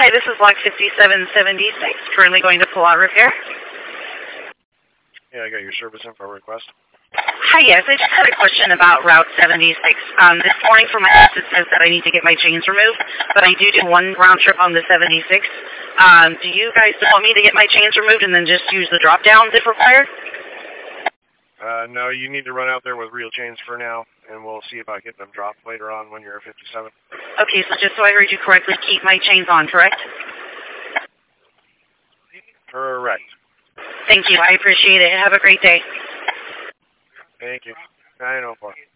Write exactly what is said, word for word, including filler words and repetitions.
Hi, this is Block fifty-seven seventy-six, currently going to pull out repair. Yeah, I got your service info request. Hi, yes, I just had a question about Route seventy-six. Um, this morning for my test it says that I need to get my chains removed, but I do do one round trip on the seventy-six. Um, do you guys want me to get my chains removed and then just use the drop downs if required? Uh, no, you need to run out there with real chains for now, and we'll see about getting them dropped later on when you're at fifty-seven. Okay, so just so I heard you correctly, keep my chains on, correct? Correct. Thank you. I appreciate it. Have a great day. Thank you. I know, boy.